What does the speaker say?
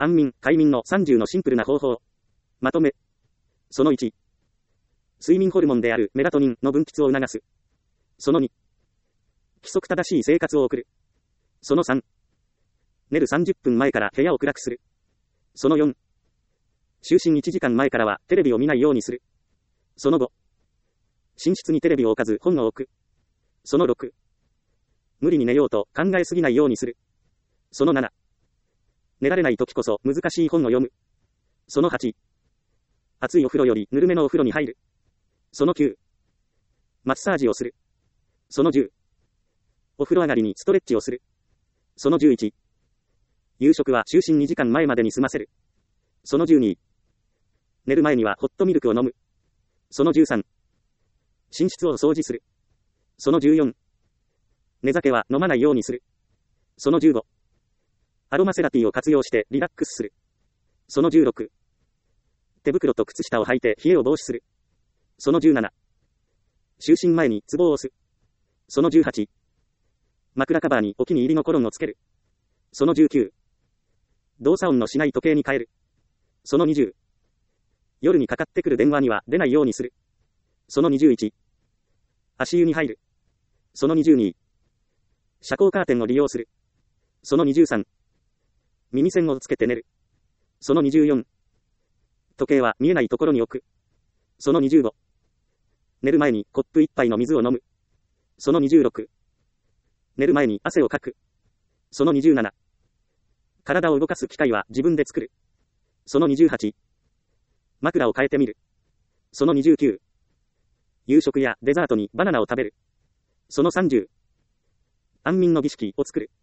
安眠、快眠の30のシンプルな方法。まとめ。その1。睡眠ホルモンであるメラトニンの分泌を促す。その2。規則正しい生活を送る。その3。寝る30分前から部屋を暗くする。その4。就寝1時間前からはテレビを見ないようにする。その5。寝室にテレビを置かず本を置く。その6。無理に寝ようと考えすぎないようにする。その7。寝られない時こそ難しい本を読む。その8。熱いお風呂よりぬるめのお風呂に入る。その9。マッサージをする。その10。お風呂上がりにストレッチをする。その11。夕食は就寝2時間前までに済ませる。その12。寝る前にはホットミルクを飲む。その13。寝室を掃除する。その14。寝酒は飲まないようにする。その15。アロマセラピーを活用してリラックスする。その16。手袋と靴下を履いて冷えを防止する。その17。就寝前にツボを押す。その18。枕カバーにお気に入りのコロンをつける。その19。動作音のしない時計に変える。その20。夜にかかってくる電話には出ないようにする。その21。足湯に入る。その22。遮光カーテンを利用する。その23。耳栓をつけて寝る。その24。時計は見えないところに置く。その25。寝る前にコップ一杯の水を飲む。その26。寝る前に汗をかく。その27。体を動かす機会は自分で作る。その28。枕を変えてみる。その29。夕食やデザートにバナナを食べる。その30。安眠の儀式を作る。